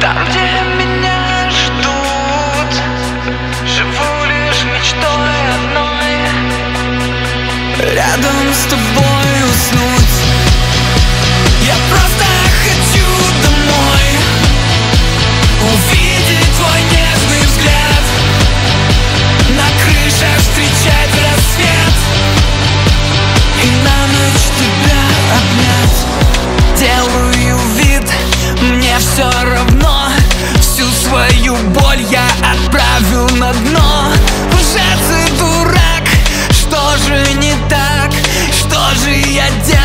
Там, где меня ждут, живу лишь мечтой одной, рядом с тобой уснуть. Я просто хочу домой, увидеть твой нежный взгляд, на крышах встречать рассвет и на ночь тебя обнять. Делаю вид, мне все равно, всю свою боль я отправил на дно. Лжец и дурак, что же не так, что же я делаю?